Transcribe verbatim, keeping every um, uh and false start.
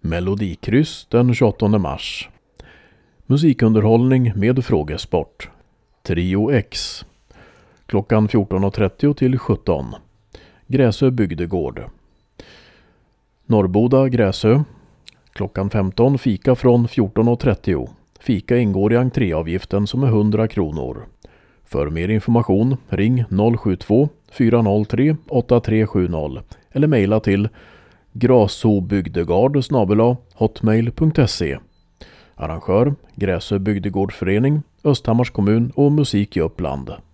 Melodikryss den tjugoåttonde mars. Musikunderhållning med frågesport. Trio X. Klockan fjorton och trettio till sjutton. Gräsö bygdegård. Norrboda, Gräsö. Klockan femton fika från fjorton och trettio. Fika ingår i entréavgiften som är hundra kronor. För mer information ring noll sju två fyra noll tre åtta tre sju noll eller mejla till grasobygdegard snabel-a hotmail punkt se. Arrangör Gräsö bygdegårdsförening, Östhammars kommun och Musik i Uppland.